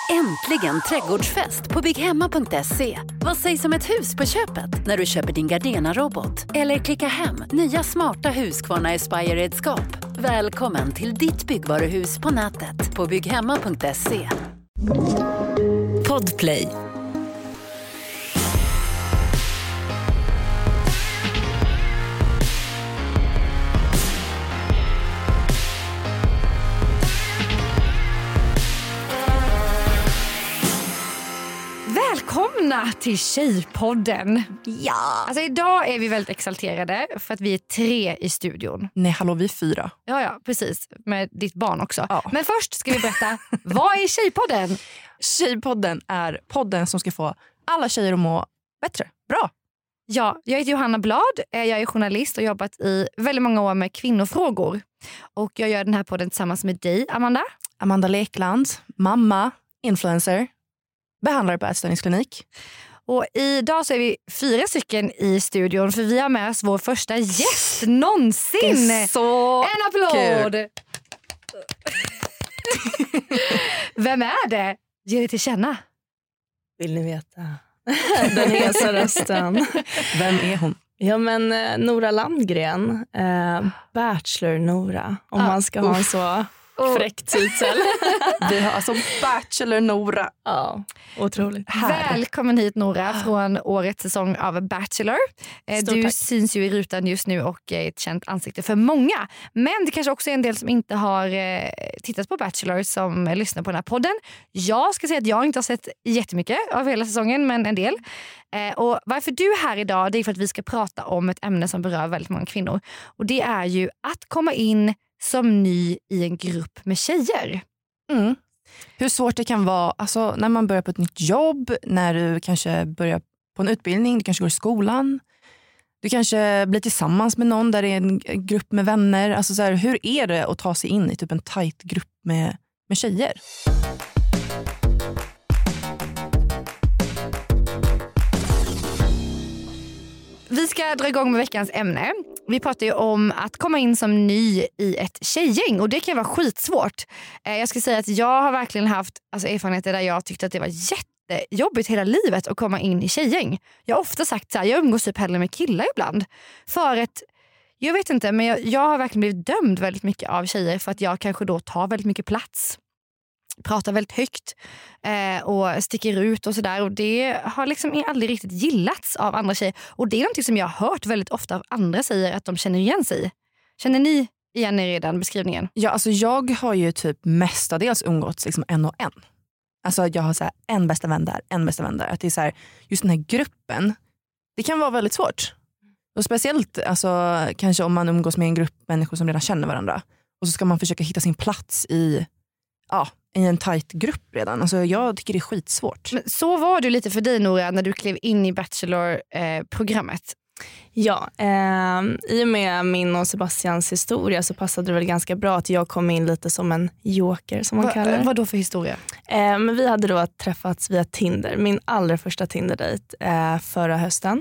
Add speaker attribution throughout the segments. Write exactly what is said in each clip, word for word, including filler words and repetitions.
Speaker 1: Äntligen trädgårdsfest på bygghemma punkt se. Vad sägs om ett hus på köpet när du köper din Gardena-robot? Eller klicka hem nya smarta Husqvarna Aspire-redskap. Välkommen till ditt byggvaruhus på nätet på bygghemma punkt se. Podplay.
Speaker 2: Välkomna till Tjejpodden.
Speaker 3: Ja.
Speaker 2: Alltså idag är vi väldigt exalterade för att vi är tre i studion.
Speaker 3: Nej, hallå, vi är fyra.
Speaker 2: Ja, ja, precis. Med ditt barn också.
Speaker 3: Ja.
Speaker 2: Men först ska vi berätta, vad är Tjejpodden?
Speaker 3: Tjejpodden är podden som ska få alla tjejer att må bättre. Bra.
Speaker 2: Ja, jag heter Johanna Blad. Jag är journalist och har jobbat i väldigt många år med kvinnofrågor. Och jag gör den här podden tillsammans med dig, Amanda.
Speaker 3: Amanda Lekland, mamma, influencer, behandlare på ätstörningsklinik.
Speaker 2: Och idag så är vi fyra stycken i studion för vi har med oss vår första gäst någonsin.
Speaker 3: Det är så
Speaker 2: en applåd!
Speaker 3: kul.
Speaker 2: Vem är det? Ge det till känna.
Speaker 4: Vill ni veta? Den hesa rösten.
Speaker 3: Vem är hon?
Speaker 4: Ja, men eh, Nora Landgren. Eh, Bachelor Nora. Om
Speaker 2: Ah,
Speaker 4: man ska ha en så fräck titel.
Speaker 3: Vi har alltså Bachelor Nora.
Speaker 4: Ja, otroligt.
Speaker 3: Här.
Speaker 2: Välkommen hit Nora från årets säsong av Bachelor. Eh,
Speaker 4: Stort
Speaker 2: Du
Speaker 4: tack.
Speaker 2: syns ju i rutan just nu och är ett känt ansikte för många. Men det kanske också är en del som inte har eh, tittat på Bachelor som lyssnar på den här podden. Jag ska säga att jag inte har sett jättemycket av hela säsongen, men en del. Eh, och varför du är här idag, det är för att vi ska prata om ett ämne som berör väldigt många kvinnor. Och det är ju att komma in som ny i en grupp med tjejer.
Speaker 3: Mm. Hur svårt det kan vara alltså, när man börjar på ett nytt jobb, när du kanske börjar på en utbildning, du kanske går i skolan, du kanske blir tillsammans med någon där det är en grupp med vänner. Alltså, så här, hur är det att ta sig in i typ en tight grupp med, med tjejer?
Speaker 2: Vi ska dra igång med veckans ämne. Vi pratar ju om att komma in som ny i ett tjejgäng och det kan vara skitsvårt. Jag ska säga att jag har verkligen haft alltså, erfarenheter där jag tyckte att det var jättejobbigt hela livet att komma in i tjejgäng. Jag har ofta sagt så här, jag umgås typ hellre med killar ibland. För att, jag vet inte, men jag, jag har verkligen blivit dömd väldigt mycket av tjejer för att jag kanske då tar väldigt mycket plats. Pratar väldigt högt eh, och sticker ut och sådär. Och det har liksom aldrig riktigt gillats av andra tjejer. Och det är något som jag har hört väldigt ofta av andra tjejer att de känner igen sig. Känner ni igen er i den beskrivningen?
Speaker 3: Ja, alltså jag har ju typ mestadels umgåtts liksom en och en. Alltså jag har så här, en bästa vän där, en bästa vän där. Att det är så här, just den här gruppen, det kan vara väldigt svårt. Och speciellt alltså, kanske om man umgås med en grupp människor som redan känner varandra. Och så ska man försöka hitta sin plats i... Ja, i en tight grupp redan. Alltså jag tycker det är skitsvårt.
Speaker 2: Men så var det lite för dig Nora när du klev in i Bachelor-programmet.
Speaker 4: Ja, eh, i och med min och Sebastians historia så passade det väl ganska bra att jag kom in lite som en joker som man
Speaker 2: Va,
Speaker 4: kallar det.
Speaker 2: vad då för historia?
Speaker 4: Eh, men vi hade då träffats via Tinder. Min allra första Tinder-dejt eh, förra hösten.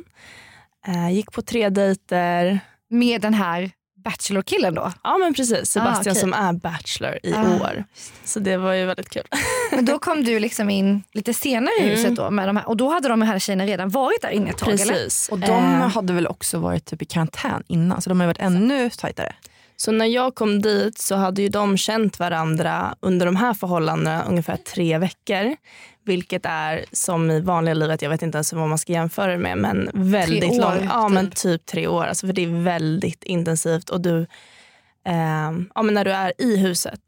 Speaker 4: Eh, gick på tre dejter.
Speaker 2: Med den här Bachelor-killen då?
Speaker 4: Ja men precis, Sebastian
Speaker 2: ah, okay.
Speaker 4: som är Bachelor i
Speaker 2: ah.
Speaker 4: år. Så det var ju väldigt kul.
Speaker 2: Men då kom du liksom in lite senare i huset då med de här, och då hade de här tjejerna redan varit där inne ett tag,
Speaker 4: precis.
Speaker 2: eller?
Speaker 3: Och de
Speaker 4: eh.
Speaker 3: hade väl också varit typ i karantän innan, så de har varit ännu tajtare.
Speaker 4: Så när jag kom dit så hade ju de känt varandra under de här förhållandena ungefär tre veckor. Vilket är som i vanliga livet, jag vet inte ens vad man ska jämföra det med, men väldigt långt. Ja,
Speaker 2: typ.
Speaker 4: men typ tre år. Alltså för det är väldigt intensivt och du, eh, ja men när du är i huset,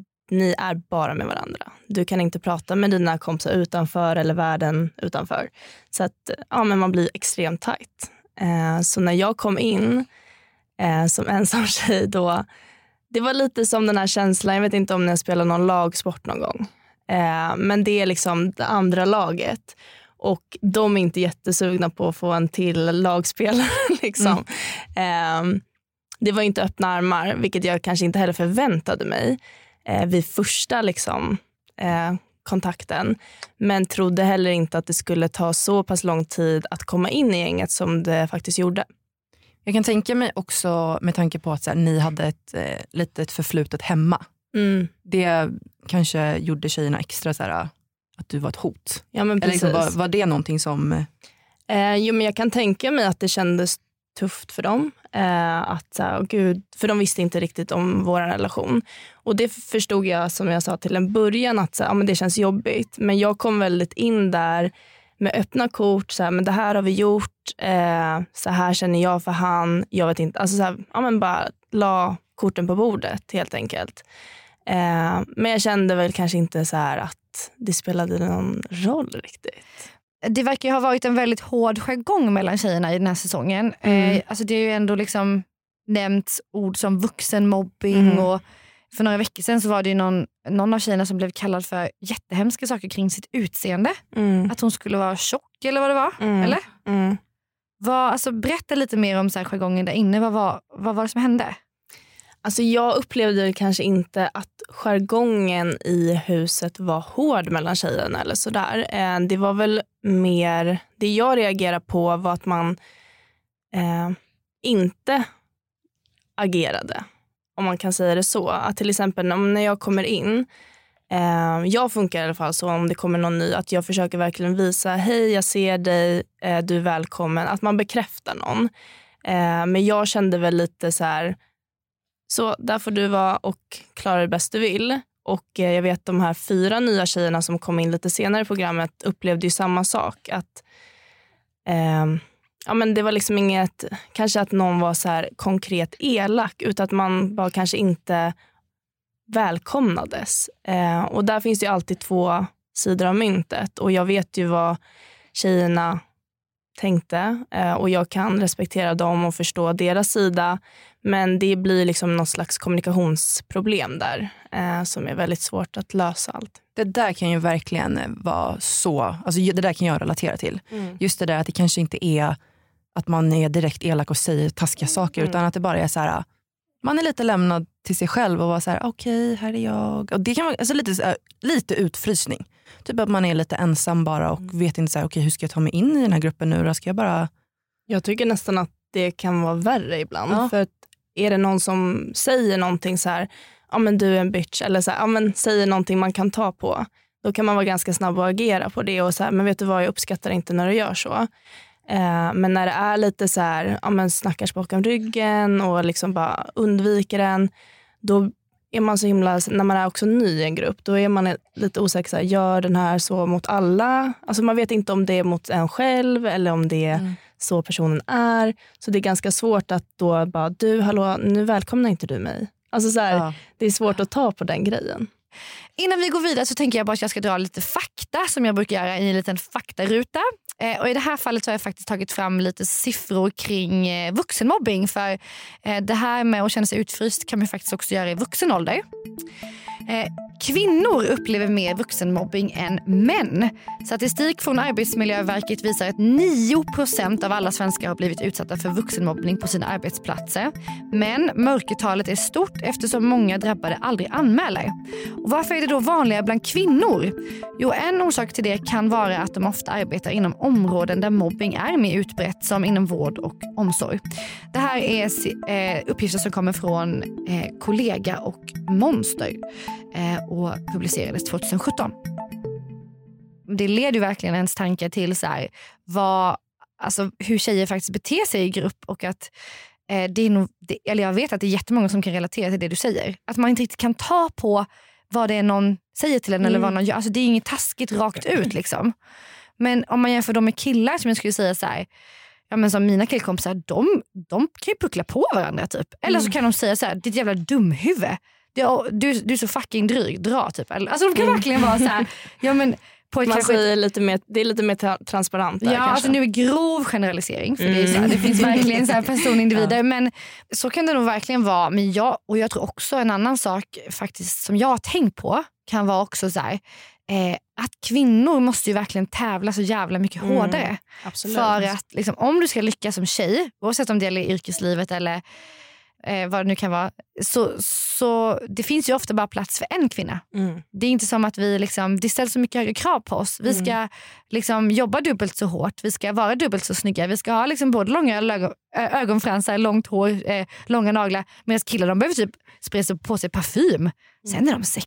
Speaker 4: ni är bara med varandra. Du kan inte prata med dina kompisar utanför eller världen utanför. Så att, ja men man blir extremt tajt. Eh, så när jag kom in eh, som ensam tjej då, det var lite som den här känslan, jag vet inte om ni spelar någon lagsport någon gång. Eh, men det är liksom det andra laget. Och de är inte jättesugna på att få en till lagspelare. liksom. Mm. Eh, det var inte öppna armar, vilket jag kanske inte heller förväntade mig eh, vid första liksom, eh, kontakten. Men trodde heller inte att det skulle ta så pass lång tid att komma in i gänget som det faktiskt gjorde.
Speaker 3: Jag kan tänka mig också med tanke på att så här, ni hade ett eh, litet förflutet hemma.
Speaker 4: Mm.
Speaker 3: Det kanske gjorde tjejerna extra så här, att du var ett hot?
Speaker 4: Ja, men
Speaker 3: Eller liksom,
Speaker 4: precis.
Speaker 3: var, var det någonting som...
Speaker 4: Eh, jo, men jag kan tänka mig att det kändes tufft för dem. Eh, att, så här, åh gud, för de visste inte riktigt om vår relation. Och det förstod jag, som jag sa till en början, att så här, ja, men det känns jobbigt. Men jag kom väldigt in där med öppna kort. Så här, men det här har vi gjort. Eh, så här känner jag för han. Jag vet inte. Alltså så här, ja, men bara la korten på bordet helt enkelt. Eh, men jag kände väl kanske inte så här att det spelade någon roll riktigt.
Speaker 2: Det verkar ju ha varit en väldigt hård jargong mellan tjejerna i den här säsongen.
Speaker 4: Mm.
Speaker 2: Eh, alltså det är ju ändå liksom nämnt ord som vuxenmobbing
Speaker 4: Mm.
Speaker 2: och för några veckor sedan så var det ju någon, någon av tjejerna som blev kallad för jättehemska saker kring sitt utseende.
Speaker 4: Mm.
Speaker 2: Att hon skulle vara tjock eller vad det var.
Speaker 4: Mm.
Speaker 2: Eller?
Speaker 4: Mm.
Speaker 2: Vad, alltså, berätta lite mer om så här jargongen där inne. Vad var, vad var det som hände?
Speaker 4: Alltså jag upplevde kanske inte att jargongen i huset var hård mellan tjejerna eller sådär. Eh, det var väl mer, det jag reagerade på var att man eh, inte agerade. Om man kan säga det så. Att till exempel när jag kommer in, eh, jag funkar i alla fall så om det kommer någon ny, att jag försöker verkligen visa, hej jag ser dig, eh, du är välkommen. Att man bekräftar någon. Eh, men jag kände väl lite så här, så där får du vara och klara det bäst du vill. Och eh, jag vet de här fyra nya tjejerna som kom in lite senare i programmet upplevde ju samma sak. Att eh, ja, men det var liksom inget, kanske att någon var så här konkret elak, utan att man bara kanske inte välkomnades. Eh, och där finns det ju alltid två sidor av myntet. Och jag vet ju vad tjejerna tänkte. Eh, och jag kan respektera dem och förstå deras sida. Men det blir liksom någon slags kommunikationsproblem där. Eh, som är väldigt svårt att lösa allt.
Speaker 3: Det där kan ju verkligen vara så, alltså det där kan jag relatera till.
Speaker 4: Mm.
Speaker 3: Just det där att det kanske inte är att man är direkt elak och säger taskiga saker,
Speaker 4: Mm.
Speaker 3: utan att det bara är så här, man är lite lämnad till sig själv och vara så här, okej, okay, här är jag. Och det kan vara alltså lite, så här, lite utfrysning. Typ att man är lite ensam bara och
Speaker 4: Mm.
Speaker 3: vet inte så här, okej, okay, hur ska jag ta mig in i den här gruppen nu? Då ska jag bara...
Speaker 4: Jag tycker nästan att det kan vara värre ibland.
Speaker 3: Ja.
Speaker 4: För att är det någon som säger någonting så här, ja men du är en bitch, eller så här, ja men säger någonting man kan ta på, då kan man vara ganska snabb att agera på det och så här, men vet du vad, jag uppskattar inte när du gör så. Eh, men när det är lite så här, ja men snackar bakom ryggen och liksom bara undviker den, då är man så himla, när man är också ny i en grupp, då är man lite osäker, så här, gör den här så mot alla? Alltså man vet inte om det är mot en själv eller om det är mm. så personen är. Så det är ganska svårt att då bara, du hallå, nu välkomnar inte du mig. Alltså så här, ja. Det är svårt att ta på den grejen.
Speaker 2: Innan vi går vidare så tänker jag bara att jag ska dra lite fakta som jag brukar göra i en liten faktaruta. Eh, och i det här fallet så har jag faktiskt tagit fram lite siffror kring eh, vuxenmobbing. För eh, det här med att känna sig utfryst kan man faktiskt också göra i vuxen ålder. Eh, kvinnor upplever mer vuxenmobbing än män. Statistik från Arbetsmiljöverket visar att nio procent av alla svenskar har blivit utsatta för vuxenmobbning på sina arbetsplatser. Men mörkertalet är stort eftersom många drabbade aldrig anmäler. Och varför är det då vanligare bland kvinnor? Jo, en orsak till det kan vara att de ofta arbetar inom områden där mobbing är mer utbrett, som inom vård och omsorg. Det här är eh, uppgifter som kommer från eh, Kollega och Monster eh, och publicerades tjugohundrasjutton. Det leder ju verkligen ens tankar till så här, vad, alltså, hur tjejer faktiskt beter sig i grupp, och att eh, det är nog, det, eller jag vet att det är jättemånga som kan relatera till det du säger. Att man inte riktigt kan ta på vad det är någon säger till en, mm. eller vad någon gör. Alltså det är inget taskigt rakt ut liksom. Men om man jämför dem med killar, som jag skulle säga så här, ja men som mina killkompisar, de, de kan ju puckla på varandra typ. Eller så kan de säga så här, ditt jävla dumhuvud. Du, du, du är så fucking dryg, dra typ. Alltså de kan mm. verkligen vara så här, ja men på ett
Speaker 4: man
Speaker 2: kanske...
Speaker 4: säger lite mer, det är lite mer tra- transparent där,
Speaker 2: ja,
Speaker 4: kanske.
Speaker 2: Alltså nu är grov generalisering, för
Speaker 4: mm.
Speaker 2: det, är så här, det finns verkligen så här personindivider, ja. Men så kan det nog verkligen vara. Men jag, och jag tror också en annan sak faktiskt som jag har tänkt på kan vara också så här, eh, att kvinnor måste ju verkligen tävla så jävla mycket mm. hårdare.
Speaker 4: Absolut.
Speaker 2: För att liksom, om du ska lyckas som tjej, oavsett om det gäller yrkeslivet eller Eh, vad det nu kan vara, så, så det finns ju ofta bara plats för en kvinna. Mm. Det är inte som att vi liksom, det ställs så mycket högre krav på oss. Vi ska mm. liksom jobba dubbelt så hårt, vi ska vara dubbelt så snygga, vi ska ha liksom både långa ögon, ögonfransar, långt hår, eh, långa naglar, medan killar, de behöver typ spraya på sig parfym. Mm. Sen är de sexiga.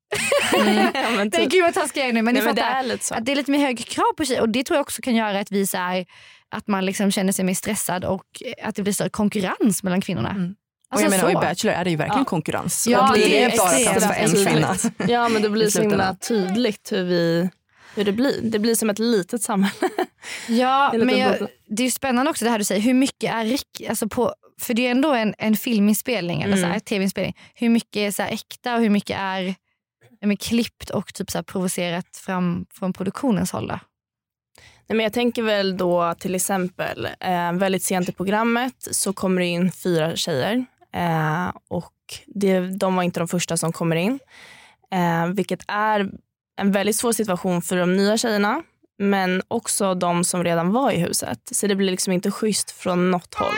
Speaker 4: Mm. Ja, men
Speaker 2: det är
Speaker 4: typ.
Speaker 2: gud vad taskig jag är nu. Men,
Speaker 4: Nej,
Speaker 2: ni
Speaker 4: men det
Speaker 2: fattar
Speaker 4: är lite så.
Speaker 2: att det är lite mer högre krav på tjejer. Och det tror jag också kan göra att vi så här, att man liksom känner sig mer stressad och att det blir större konkurrens mellan kvinnorna.
Speaker 3: Mm.
Speaker 2: Alltså
Speaker 3: och jag menar,
Speaker 2: så.
Speaker 3: i Bachelor är det ju verkligen
Speaker 4: Ja.
Speaker 3: konkurrens.
Speaker 2: Ja,
Speaker 3: och det,
Speaker 2: det
Speaker 3: är
Speaker 2: är
Speaker 3: bara
Speaker 2: extremt
Speaker 3: plats för en
Speaker 4: tydligt.
Speaker 3: kvinna.
Speaker 4: Ja, men det blir
Speaker 3: I
Speaker 4: så himla
Speaker 3: slutändan.
Speaker 4: tydligt hur, vi, hur det blir. Det blir som ett litet samhälle.
Speaker 2: Ja,
Speaker 4: En liten
Speaker 2: men jag,
Speaker 4: bubbla.
Speaker 2: det är ju spännande också det här du säger. Hur mycket är rikt, alltså på, för det är ändå en, en filminspelning eller
Speaker 4: Mm.
Speaker 2: så här, tv-inspelning. Hur mycket är så här äkta och hur mycket är, är klippt och typ så här provocerat fram från produktionens håll då?
Speaker 4: Nej, men jag tänker väl då till exempel eh, väldigt sent i programmet så kommer det in fyra tjejer eh, och det, de var inte de första som kommer in. Eh, vilket är en väldigt svår situation för de nya tjejerna men också de som redan var i huset. Så det blir liksom inte schysst från något håll.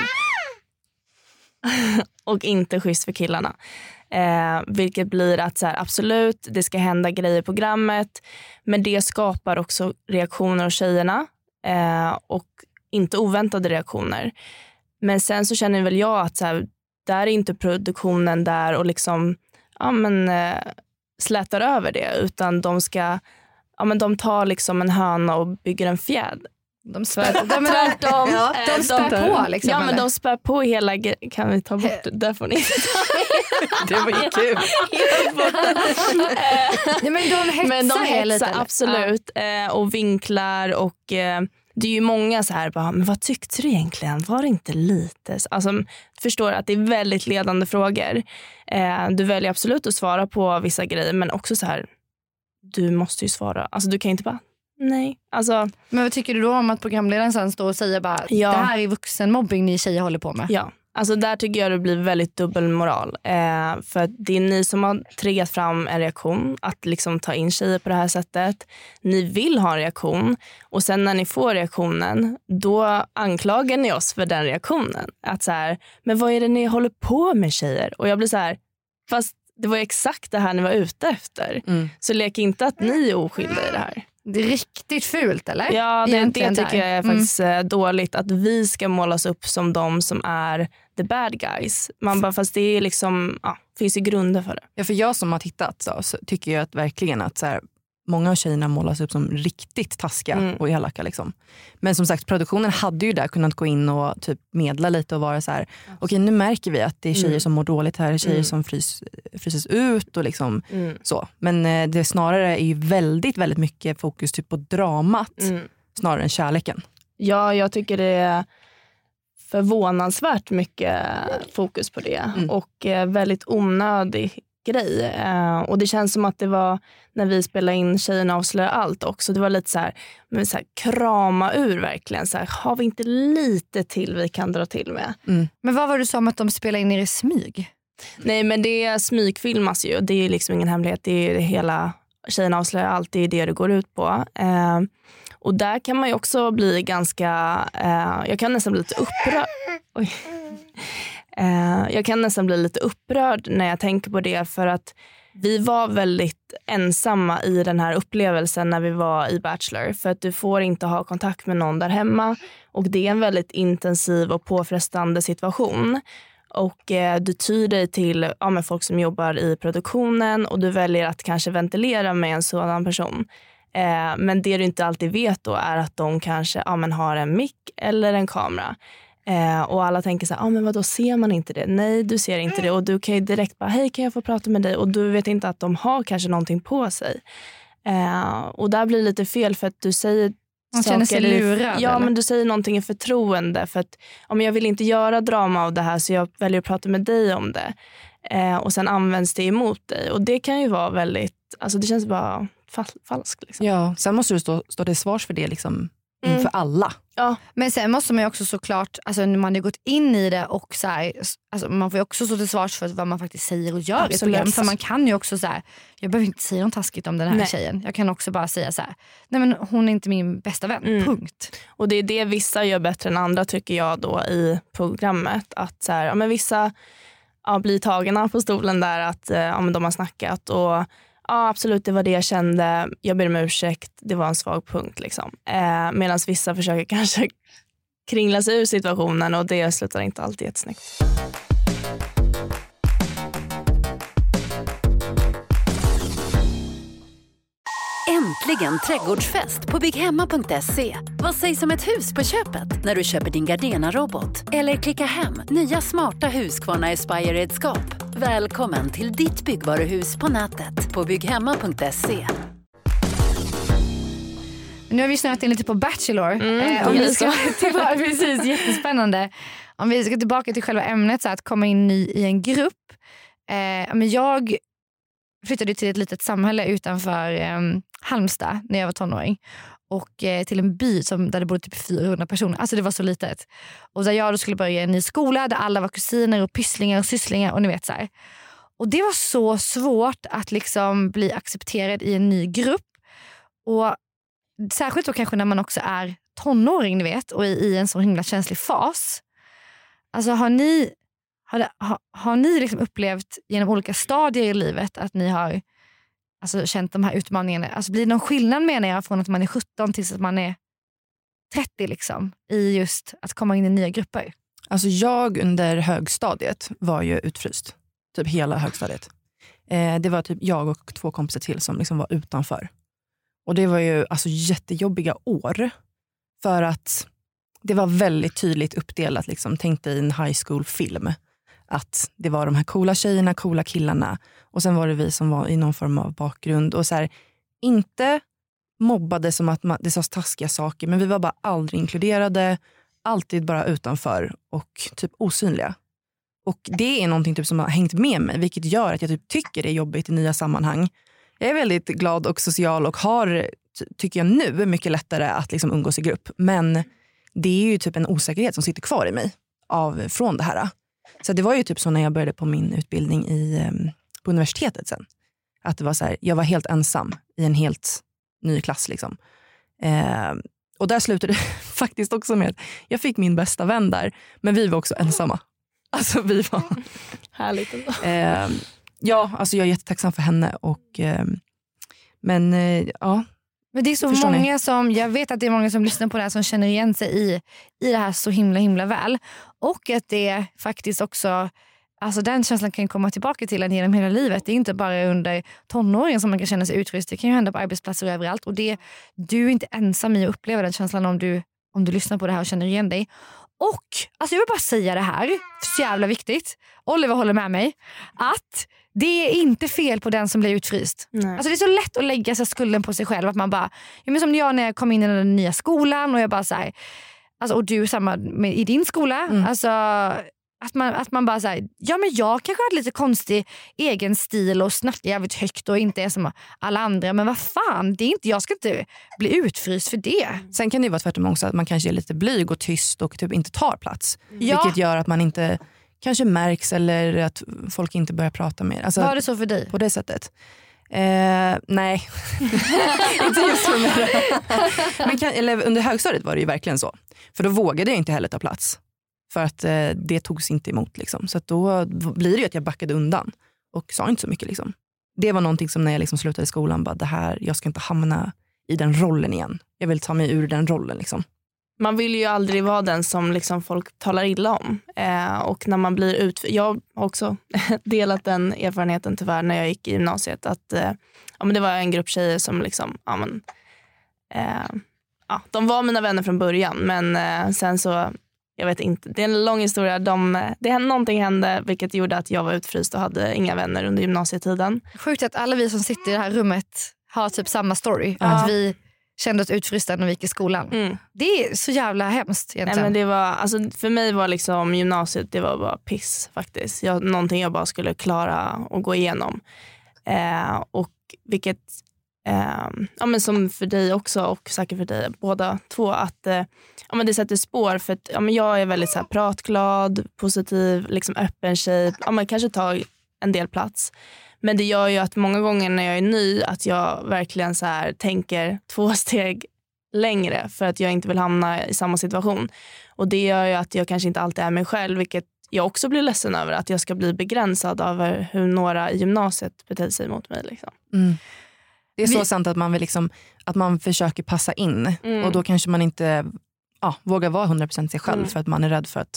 Speaker 4: Och inte schysst för killarna. Eh, vilket blir att så här, absolut, det ska hända grejer i programmet. Men det skapar också reaktioner hos tjejerna. Eh, och inte oväntade reaktioner. Men sen så känner väl jag att så här, där är inte produktionen där och liksom ja, men, eh, slätar över det. Utan de ska, ja, men de tar liksom en höna och bygger en fjäd.
Speaker 2: De spär, de, de, de,
Speaker 4: Ja,
Speaker 2: de spär på liksom.
Speaker 4: Ja, men
Speaker 2: eller?
Speaker 4: de spär på hela gre- Kan vi ta bort det? Där får ni
Speaker 3: Det var ju kul.
Speaker 2: Nej, men de hetsar,
Speaker 4: Men de
Speaker 2: er lite,
Speaker 4: hetsar
Speaker 2: eller?
Speaker 4: absolut eh, och vinklar och eh, det är ju många så här bara, men vad tyckte du egentligen? Var det inte lite? Alltså, förstår att det är väldigt ledande frågor. Eh, du väljer absolut att svara på vissa grejer men också så här, du måste ju svara. Alltså du kan inte bara, nej. Alltså,
Speaker 2: Men vad tycker du då om att programledaren sen står och säger bara
Speaker 4: Ja.
Speaker 2: det här är vuxenmobbing ni tjejer håller på med?
Speaker 4: ja. Alltså där tycker jag det blir väldigt dubbelmoral. Eh, för att det är ni som har triggat fram en reaktion. Att liksom ta in tjejer på det här sättet. Ni vill ha en reaktion. Och sen när ni får reaktionen. Då anklagar ni oss för den reaktionen. Att så här, men vad är det ni håller på med tjejer? Och jag blir så här, fast det var ju exakt det här ni var ute efter.
Speaker 3: Mm.
Speaker 4: Så lek inte att ni är oskyldiga i det här.
Speaker 2: Det är riktigt fult eller?
Speaker 4: Ja, det, det
Speaker 2: Egentligen
Speaker 4: tycker
Speaker 2: där.
Speaker 4: jag är
Speaker 2: Mm.
Speaker 4: faktiskt eh, dåligt. Att vi ska målas upp som de som är the bad guys. Man bara, fast det är liksom, ja, finns ju grunder för det.
Speaker 3: Ja, för jag som har tittat så, så tycker jag att verkligen att så här, många av tjejerna målas upp som riktigt taskiga
Speaker 4: Mm.
Speaker 3: och elaka. Liksom. Men som sagt, produktionen hade ju där kunnat gå in och typ medla lite och vara så här, okej nu märker vi att det är tjejer
Speaker 4: Mm.
Speaker 3: som mår dåligt här, tjejer
Speaker 4: Mm.
Speaker 3: som frys, fryses ut och liksom
Speaker 4: Mm.
Speaker 3: så. Men eh, det snarare är ju väldigt, väldigt mycket fokus typ på dramat
Speaker 4: Mm.
Speaker 3: snarare än kärleken.
Speaker 4: Ja, jag tycker det är förvånansvärt mycket fokus på det.
Speaker 3: Mm.
Speaker 4: Och eh, väldigt onödig grej. Eh, och det känns som att det var när vi spelade in Tjejerna avslöjar allt också. Det var lite så här, men så här krama ur verkligen. Så här, har vi inte lite till vi kan dra till med?
Speaker 3: Mm.
Speaker 2: Men vad var du sa om att de spelar in er i smyg?
Speaker 4: Nej, men det smygfilmas ju. Det är liksom ingen hemlighet. Det är hela Tjejerna avslöjar allt. Det är det det går ut på. Eh, och där kan man ju också bli ganska... Eh, jag kan nästan bli lite upprörd. Oj. Eh, jag kan nästan bli lite upprörd när jag tänker på det. För att vi var väldigt ensamma i den här upplevelsen när vi var i Bachelor. För att du får inte ha kontakt med någon där hemma. Och det är en väldigt intensiv och påfrestande situation. Och eh, du tyr dig till ja, med folk som jobbar i produktionen och du väljer att kanske ventilera med en sådan person. Eh, men det du inte alltid vet då är att de kanske ja, men har en mick eller en kamera. Eh, och alla tänker så här, ah, men vadå, ser man inte det? Nej, du ser inte det. Och du kan ju direkt bara, hej kan jag få prata med dig? Och du vet inte att de har kanske någonting på sig. Eh, och där blir det lite fel för att du säger
Speaker 2: Man känner sig
Speaker 4: saker i-
Speaker 2: lurad,
Speaker 4: Ja,
Speaker 2: eller?
Speaker 4: men du säger någonting i förtroende. För att om jag vill inte göra drama av det här så jag väljer att prata med dig om det. Eh, och sen används det emot dig. Och det kan ju vara väldigt, alltså det känns bara fal- falskt. Liksom.
Speaker 3: Ja, sen måste du stå, stå till svars för det liksom, inför
Speaker 4: Mm.
Speaker 3: alla.
Speaker 4: Ja.
Speaker 2: Men sen måste man ju också såklart, alltså när man har gått in i det och så här, alltså man får ju också stå till svars för vad man faktiskt säger och gör i ett
Speaker 4: Absolut.
Speaker 2: program. För man kan ju också så här, jag behöver inte säga något taskigt om den här
Speaker 4: Nej.
Speaker 2: tjejen. Jag kan också bara säga så här, nej men hon är inte min bästa vän,
Speaker 4: Mm.
Speaker 2: punkt.
Speaker 4: Och det är det vissa gör bättre än andra tycker jag då i programmet. Att så här, ja, men vissa ja, blir tagna på stolen där att eh, ja, men de har snackat och ja, absolut det var det jag kände, jag ber om ursäkt, det var en svag punkt liksom. Eh, Medan vissa försöker kanske kringla sig ur situationen och det slutar inte alltid jättesnyggt.
Speaker 1: äntligen trädgårdsfest på bygghemma punkt se. Vad sägs om ett hus på köpet när du köper din Gardena-robot? Eller klicka hem nya smarta Husqvarna Aspire-redskap. Välkommen till ditt byggvaruhus på nätet på bygghemma punkt se.
Speaker 2: Nu har vi snöat in lite på Bachelor.
Speaker 4: Mm,
Speaker 2: eh, om vi ska tillbaka, precis, jättespännande. Om vi ska tillbaka till själva ämnet, så att komma in ny i en grupp. Eh, men jag flyttade till ett litet samhälle utanför eh, Halmstad när jag var tonåring. Och eh, till en by som, där det bodde typ fyrahundra personer. Alltså det var så litet. Och där jag då skulle börja i en ny skola där alla var kusiner och pysslingar och sysslingar. Och ni vet så här. Och det var så svårt att liksom bli accepterad i en ny grupp. Och särskilt då kanske när man också är tonåring, ni vet. Och i, i en så himla känslig fas. Alltså har ni, har, det, har, har ni liksom upplevt genom olika stadier i livet att ni har alltså, känt de här utmaningarna? Alltså blir det någon skillnad, menar jag, från att man är sjutton tills att man är trettio liksom, i just att komma in i nya grupper?
Speaker 3: Alltså jag under högstadiet var ju utfryst. Typ hela högstadiet. Eh, det var typ jag och två kompisar till som liksom var utanför. Och det var ju alltså jättejobbiga år. För att det var väldigt tydligt uppdelat. Liksom. Tänk dig en high school film. Att det var de här coola tjejerna, coola killarna. Och sen var det vi som var i någon form av bakgrund. Och så här, inte mobbade som att man, det sades taskiga saker. Men vi var bara aldrig inkluderade. Alltid bara utanför och typ osynliga. Och det är någonting typ som har hängt med mig. Vilket gör att jag typ tycker det är jobbigt i nya sammanhang. Jag är väldigt glad och social och har, tycker jag nu, mycket lättare att liksom umgås i grupp. Men det är ju typ en osäkerhet som sitter kvar i mig av, från det här. Så det var ju typ så när jag började på min utbildning i, på universitetet sen. Att det var så här, jag var helt ensam i en helt ny klass liksom. Eh, och där slutade det faktiskt också med att jag fick min bästa vän där. Men vi var också ensamma. Alltså vi var...
Speaker 4: Härligt ändå.
Speaker 3: Eh, ja, alltså jag är jättetacksam för henne. Och, eh, men eh, ja...
Speaker 2: Men det är så
Speaker 3: Förstår
Speaker 2: många
Speaker 3: ni?
Speaker 2: som, jag vet att det är många som lyssnar på det här som känner igen sig i, i det här så himla himla väl. Och att det faktiskt också, alltså den känslan kan komma tillbaka till en genom hela livet. Det är inte bara under tonåren som man kan känna sig utfryst. Det kan ju hända på arbetsplatser och överallt. Och det, du är inte ensam i att uppleva den känslan om du, om du lyssnar på det här och känner igen dig. Och alltså jag vill bara säga det här, så jävla viktigt. Oliver håller med mig. Att det är inte fel på den som blir utfryst.
Speaker 4: Nej.
Speaker 2: Alltså det är så lätt att lägga sig skulden på sig själv. Att man bara, ja, men som jag när jag kom in i den nya skolan. Och jag bara så här, alltså, och du samma med, i din skola.
Speaker 3: Mm.
Speaker 2: Alltså att man, att man bara så här, ja men jag kanske har lite konstig egen stil. Och snackar jävligt högt och inte är som alla andra. Men vad fan, det är inte, jag ska inte bli utfryst för det.
Speaker 3: Sen kan det ju vara tvärtom också att man kanske är lite blyg och tyst och typ inte tar plats.
Speaker 2: Ja.
Speaker 3: Vilket gör att man inte kanske märks eller att folk inte börjar prata mer. Alltså,
Speaker 2: Var det så för dig?
Speaker 3: på det sättet. Eh, nej, inte just för mig. Men kan, eller, under högstadiet var det ju verkligen så. För då vågade jag inte heller ta plats. För att eh, det togs inte emot. Liksom. Så att då blir det ju att jag backade undan. Och sa inte så mycket. Liksom. Det var någonting som när jag liksom slutade skolan. Bara, det här, jag ska inte hamna i den rollen igen. Jag vill ta mig ur den rollen. Liksom.
Speaker 4: Man vill ju aldrig vara den som liksom folk talar illa om. Eh, och när man blir ut... Jag har också delat den erfarenheten tyvärr när jag gick i gymnasiet. Att eh, ja, men det var en grupp tjejer som liksom... Ja, men, eh, ja, de var mina vänner från början. Men eh, sen så... Jag vet inte. Det är en lång historia. De, det, någonting hände vilket gjorde att jag var utfryst och hade inga vänner under gymnasietiden.
Speaker 2: Sjukt att alla vi som sitter i det här rummet har typ samma story.
Speaker 4: Ja.
Speaker 2: Att vi kände oss utfrysta när vi gick i skolan.
Speaker 4: Mm.
Speaker 2: Det är så jävla hemskt egentligen.
Speaker 4: Nej, men det var, alltså, för mig var liksom gymnasiet, det var bara piss faktiskt. Jag, någonting jag bara skulle klara och gå igenom. Eh, och vilket, eh, ja, men som för dig också och säkert för dig båda två, att eh, ja, men det sätter spår. För att, ja, men jag är väldigt så här, pratglad, positiv, liksom öppen tjej. Ja, man kanske tar en del plats. Men det gör ju att många gånger när jag är ny att jag verkligen så här tänker två steg längre för att jag inte vill hamna i samma situation. Och det gör ju att jag kanske inte alltid är mig själv, vilket jag också blir ledsen över, att jag ska bli begränsad av hur några i gymnasiet beter sig mot mig. Liksom.
Speaker 3: Mm. Det är så
Speaker 2: Vi...
Speaker 3: sant att man, vill liksom, att man försöker passa in.
Speaker 4: Mm.
Speaker 3: Och då kanske man inte ja, vågar vara hundra procent sig själv
Speaker 4: Mm.
Speaker 3: för att man är rädd för att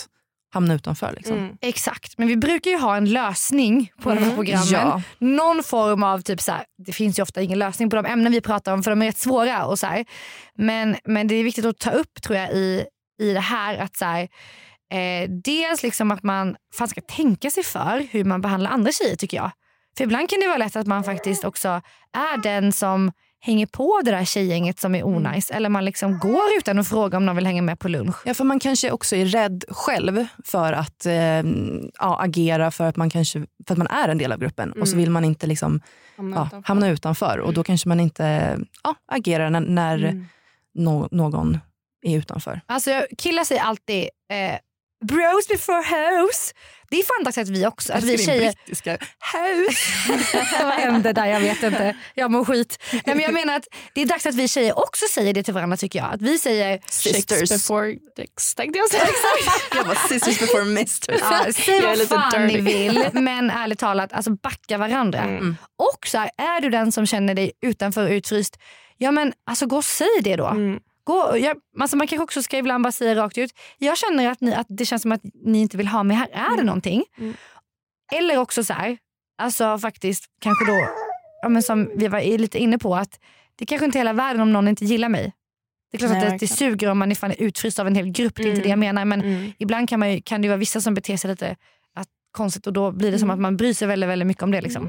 Speaker 3: hamna utanför. Liksom.
Speaker 4: Mm.
Speaker 2: Exakt, men vi brukar ju ha en lösning på
Speaker 3: Mm.
Speaker 2: de här programmen.
Speaker 3: Ja.
Speaker 2: Någon form av typ så här, det finns ju ofta ingen lösning på de ämnen vi pratar om för de är rätt svåra och så här. Men, men det är viktigt att ta upp tror jag i, i det här att så här, eh, dels liksom att man fan ska tänka sig för hur man behandlar andra tjejer tycker jag. För ibland kan det vara lätt att man faktiskt också är den som hänger på det där tjejgänget som är onajs. Eller man liksom går utan att fråga om någon vill hänga med på lunch.
Speaker 3: Ja, för man kanske också är rädd själv för att eh, ja, agera för att man kanske för att man är en del av gruppen
Speaker 4: Mm.
Speaker 3: och så vill man inte liksom
Speaker 4: Hamna
Speaker 3: ja,
Speaker 4: utanför.
Speaker 3: hamna utanför och då kanske man inte ja, agerar när, när
Speaker 4: Mm.
Speaker 3: no, någon är utanför.
Speaker 2: Alltså killar säger alltid eh, bros before hoes. Det är fan dags att vi också, att vi tjejer...
Speaker 3: brittiska house.
Speaker 2: Vad hände där? Jag vet inte. Jag mår skit. Nej, men jag menar att det är dags att vi tjejer också säger det till varandra tycker jag. Att vi säger...
Speaker 3: Sisters.
Speaker 4: Chicks before dicks, tänkte jag säga.
Speaker 3: Jag var sisters before misters.
Speaker 2: Ja, säg
Speaker 4: Jag är
Speaker 2: vad
Speaker 4: lite
Speaker 2: fan ni
Speaker 4: dirty.
Speaker 2: vill, men ärligt talat, alltså backa varandra.
Speaker 4: Mm.
Speaker 2: Och så här, är du den som känner dig utanför och utfryst, ja men alltså gå och säg det då.
Speaker 4: Mm.
Speaker 2: Gå, jag, alltså man kanske också ska ibland bara säga rakt ut, jag känner att, ni, att det känns som att ni inte vill ha mig här, är det någonting?
Speaker 4: Mm.
Speaker 2: Eller också så här, alltså faktiskt kanske då, ja, men som vi var lite inne på, att det kanske inte är hela världen om någon inte gillar mig. Det är klart
Speaker 4: Nej,
Speaker 2: att det, det
Speaker 4: verkligen.
Speaker 2: suger om man är, fan är utfryst av en hel grupp, det är inte
Speaker 4: Mm.
Speaker 2: det jag menar, men
Speaker 4: Mm.
Speaker 2: ibland kan, man ju, kan det vara vissa som beter sig lite att, konstigt och då blir det som att man bryr sig väldigt, väldigt mycket om det liksom.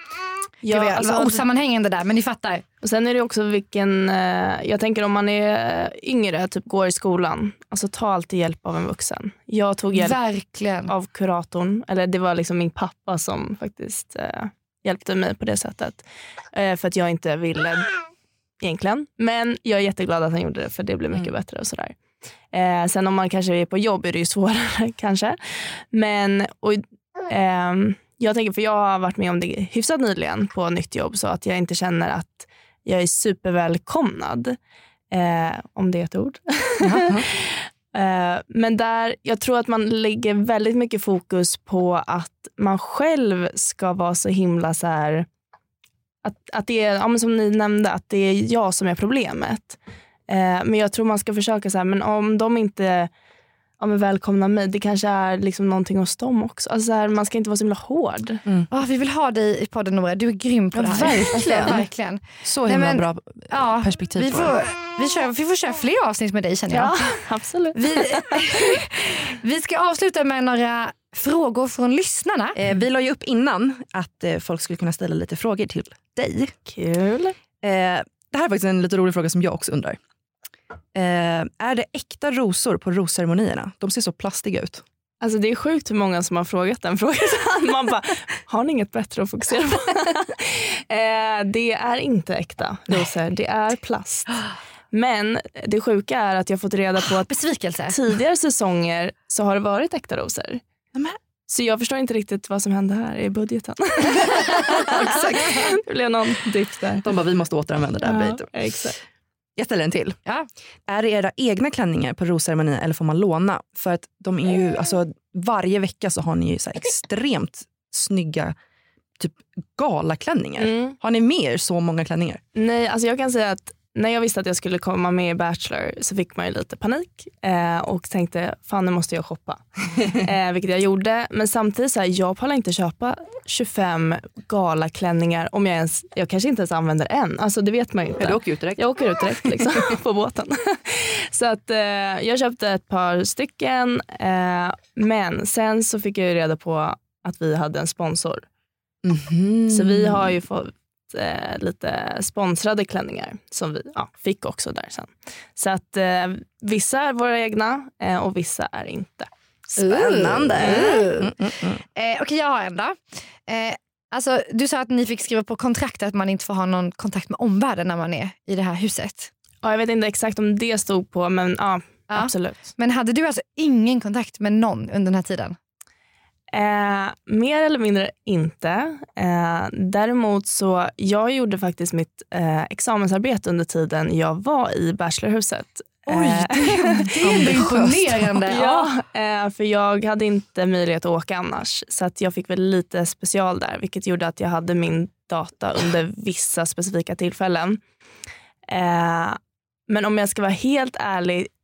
Speaker 4: Ja,
Speaker 2: det
Speaker 4: alltså,
Speaker 2: var osammanhängande där, men ni fattar.
Speaker 4: och sen är det också vilken, eh, jag tänker om man är yngre, typ går i skolan, alltså ta alltid hjälp av en vuxen. Jag tog hjälp
Speaker 2: Verkligen.
Speaker 4: av kuratorn, eller det var liksom min pappa som faktiskt eh, hjälpte mig på det sättet. Eh, för att jag inte ville egentligen, men jag är jätteglad att han gjorde det för det blev mycket
Speaker 3: Mm.
Speaker 4: bättre och sådär. Eh, sen om man kanske är på jobb är det ju svårare kanske. Men och, ehm, jag tänker, för jag har varit med om det hyfsat nyligen på nytt jobb så att jag inte känner att jag är supervälkomnad. Eh, om det är ett ord. eh, men där, jag tror att man lägger väldigt mycket fokus på att man själv ska vara så himla så här, att, att det är, ja, men som ni nämnde, att det är jag som är problemet. Eh, men jag tror man ska försöka så här, men om de inte ja, men välkomnar mig, det kanske är liksom någonting hos dem också. Alltså så här, man ska inte vara så himla hård.
Speaker 2: Oh, vi vill ha dig i podden, Nora. Du är grym på
Speaker 3: Ja,
Speaker 2: det här.
Speaker 3: verkligen.
Speaker 2: verkligen.
Speaker 3: Så himla
Speaker 2: Nej, men-
Speaker 3: bra
Speaker 2: Ja,
Speaker 3: perspektiv
Speaker 2: vi,
Speaker 3: på det.
Speaker 2: får, vi, kör, vi får köra fler avsnitt med dig känner jag.
Speaker 4: Ja, absolut.
Speaker 2: Vi, vi ska avsluta med några frågor från lyssnarna.
Speaker 3: Eh, vi la ju upp innan att eh, folk skulle kunna ställa lite frågor till dig.
Speaker 4: Kul.
Speaker 3: Eh, det här är faktiskt en lite rolig fråga som jag också undrar. Eh, är det äkta rosor på rosceremonierna? De ser så plastiga ut.
Speaker 4: Alltså det är sjukt hur många som har frågat den frågan. Man bara, har ni inget bättre att fokusera på? eh, det är inte äkta rosor, det är plast. Men det sjuka är att jag fått reda på att
Speaker 2: Besvikelse.
Speaker 4: tidigare säsonger så har det varit äkta rosor.
Speaker 3: Men-
Speaker 4: Så jag förstår inte riktigt vad som hände här i budgeten. Exakt. Det blev någon dipp där.
Speaker 3: De bara, vi måste återanvända det här.
Speaker 4: Ja,
Speaker 3: Bait.
Speaker 4: exakt.
Speaker 3: Jag ställer en till.
Speaker 2: Ja.
Speaker 3: Är det era egna klänningar på rosceremonier eller får man låna? För att de är ju, alltså varje vecka så har ni ju så här extremt snygga typ galaklänningar.
Speaker 4: Mm.
Speaker 3: Har ni mer så många klänningar?
Speaker 4: Nej, alltså jag kan säga att när jag visste att jag skulle komma med i Bachelor så fick man ju lite panik eh, och tänkte, fan nu måste jag shoppa. eh, vilket jag gjorde. Men samtidigt så här, jag pallar inte köpa tjugofem galaklänningar om jag ens, jag kanske inte ens använder en. Alltså det vet man ju inte.
Speaker 3: Du åker ut direkt.
Speaker 4: Jag åker ut direkt liksom, på båten. Så att eh, jag köpte ett par stycken. Eh, men sen så fick jag ju reda på att vi hade en sponsor.
Speaker 3: Mhm.
Speaker 4: Så vi har ju fått eh, lite sponsrade klänningar som vi ja, fick också där sen. Så att eh, vissa är våra egna eh, och vissa är inte.
Speaker 3: Spännande.
Speaker 2: Uh.
Speaker 3: Mm, mm, mm.
Speaker 2: Eh, Okej, jag har en då. Eh, alltså, du sa att ni fick skriva på kontrakt att man inte får ha någon kontakt med omvärlden när man är i det här huset.
Speaker 4: Ja, jag vet inte exakt om det stod på, men ja,
Speaker 2: Ja.
Speaker 4: absolut.
Speaker 2: Men hade du alltså ingen kontakt med någon under den här tiden?
Speaker 4: Eh, mer eller mindre inte. Eh, däremot så jag gjorde faktiskt mitt eh, examensarbete under tiden jag var i Bachelorhuset.
Speaker 2: Oj,
Speaker 4: Eh,
Speaker 2: det är ändå imponerande.
Speaker 4: Ja, eh, för jag hade inte möjlighet att åka annars. Så att jag fick väl lite special där, vilket gjorde att jag hade min data under vissa specifika tillfällen. Eh, men om jag ska vara helt ärlig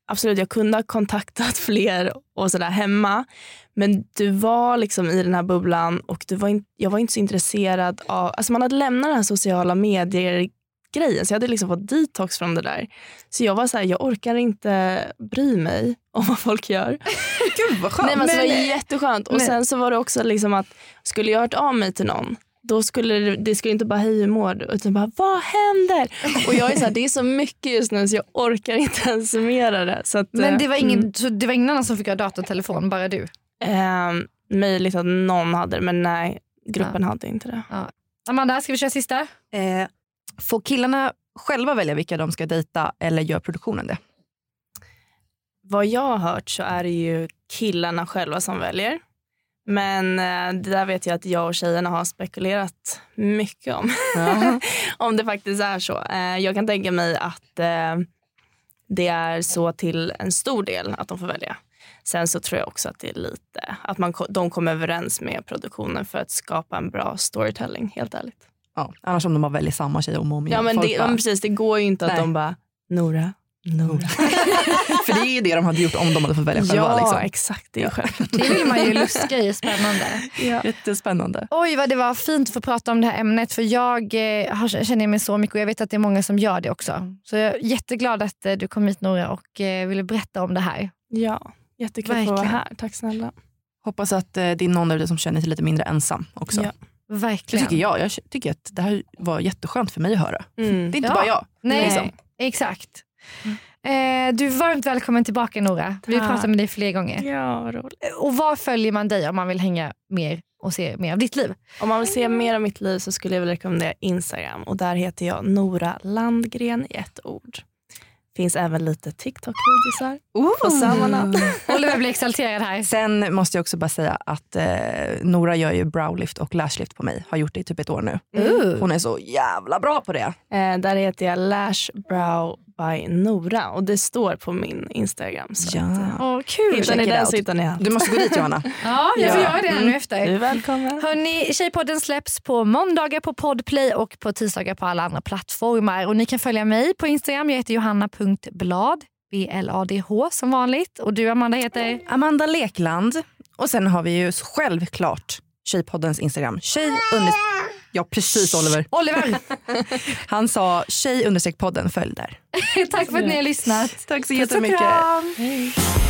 Speaker 4: absolut, jag kunde ha kontaktat fler och sådär hemma. Men du var liksom i den här bubblan och du var in, jag var inte så intresserad av... Alltså man hade lämnat den här sociala medier-grejen. Så jag hade liksom fått detox från det där. Så jag var så här, jag orkar inte bry mig om vad folk gör.
Speaker 3: Gud vad skönt.
Speaker 4: Nej, men, men det var
Speaker 3: men,
Speaker 4: jätteskönt. Och
Speaker 3: men,
Speaker 4: sen så var det också liksom att skulle jag hört av mig till någon, då skulle det, det skulle inte bara hej hur mår du, utan bara vad händer? Och jag är så här, det är så mycket just nu så jag orkar inte ens summera det. Så att,
Speaker 2: Men det var ingen,
Speaker 4: mm.
Speaker 2: så det var ingen annan som fick ha dator och telefon, bara du?
Speaker 4: Eh, möjligt att någon hade det, men nej, gruppen
Speaker 2: Ja.
Speaker 4: hade inte det.
Speaker 2: Ja. Amanda, ska vi köra sista?
Speaker 3: eh, får killarna själva välja vilka de ska dejta eller gör produktionen det?
Speaker 4: Vad jag har hört så är det ju killarna själva som väljer. Men eh, det där vet jag att jag och tjejerna har spekulerat mycket om. Om det faktiskt är så. Eh, jag kan tänka mig att eh, det är så till en stor del att de får välja. Sen så tror jag också att det är lite att man, de kommer överens med produktionen för att skapa en bra storytelling, helt ärligt.
Speaker 3: Ja, annars om de bara väljer samma tjej om och om igen.
Speaker 4: Ja, men,
Speaker 3: Folk
Speaker 4: det,
Speaker 3: bara,
Speaker 4: men precis, det går ju inte att
Speaker 3: Nej.
Speaker 4: de bara, Nora, Nora.
Speaker 3: För det är ju det de hade gjort om de hade fått välja själva.
Speaker 4: Ja,
Speaker 3: liksom.
Speaker 4: exakt, det är självklart.
Speaker 2: Det vill man ju luska i, spännande.
Speaker 4: Ja.
Speaker 3: Jättespännande.
Speaker 2: Oj, vad det var fint att få prata om det här ämnet, för jag eh, har, känner mig så mycket och jag vet att det är många som gör det också. Så jag är jätteglad att eh, du kom hit, Nora, och eh, ville berätta om det här.
Speaker 4: Ja, jättekul att vara
Speaker 2: Verkligen.
Speaker 4: här. Tack snälla.
Speaker 3: Hoppas att eh, det är någon av er som känner sig lite mindre ensam också.
Speaker 4: Ja.
Speaker 3: Det
Speaker 2: Verkligen.
Speaker 3: tycker jag. Jag tycker att det här var jätteskönt för mig att höra.
Speaker 4: Mm.
Speaker 3: Det är inte
Speaker 2: Ja.
Speaker 3: bara jag.
Speaker 2: Nej,
Speaker 3: liksom.
Speaker 2: exakt. Eh, du är varmt välkommen tillbaka, Nora. Vi
Speaker 4: Tack.
Speaker 2: pratar med dig fler gånger.
Speaker 4: Ja, vad roligt.
Speaker 2: Och var följer man dig om man vill hänga mer och se mer av ditt liv?
Speaker 4: Om man vill se mer av mitt liv så skulle jag vilja rekommendera Instagram. Och där heter jag Nora Landgren i ett ord. Finns även lite TikTok-videosar på samma namn.
Speaker 2: Oliver blir exalterad här.
Speaker 3: Sen måste jag också bara säga att eh, Nora gör ju browlift och lashlift på mig. Har gjort det i typ ett år nu.
Speaker 2: Uh.
Speaker 3: Hon är så jävla bra på det.
Speaker 4: Eh, där heter jag Lash Brow by Nora. Och det står på min Instagram. Så
Speaker 3: Ja.
Speaker 4: att, eh,
Speaker 2: Åh, kul.
Speaker 4: hittar ni
Speaker 3: check it
Speaker 4: den
Speaker 3: out.
Speaker 4: så hittar ni allt.
Speaker 3: Du måste gå dit, Johanna.
Speaker 2: Ja, jag får
Speaker 3: Ja.
Speaker 2: göra det
Speaker 3: Mm.
Speaker 2: nu efter.
Speaker 4: Du är välkommen.
Speaker 2: Hörrni, Tjejpodden släpps på måndagar på Podplay och på tisdagar på alla andra plattformar. Och ni kan följa mig på Instagram. Jag heter johanna punkt blad. B L A D H som vanligt. Och du, Amanda, heter?
Speaker 3: Amanda Lekland. Och sen har vi ju självklart Tjejpoddens Instagram. Tjej under... Ja, precis, Oliver.
Speaker 2: Oliver.
Speaker 3: Han sa tjej understreck podden. Följ där.
Speaker 2: Tack för att ni har lyssnat.
Speaker 3: Tack så
Speaker 2: Puss och
Speaker 3: jättemycket.
Speaker 2: kram.
Speaker 4: Hej.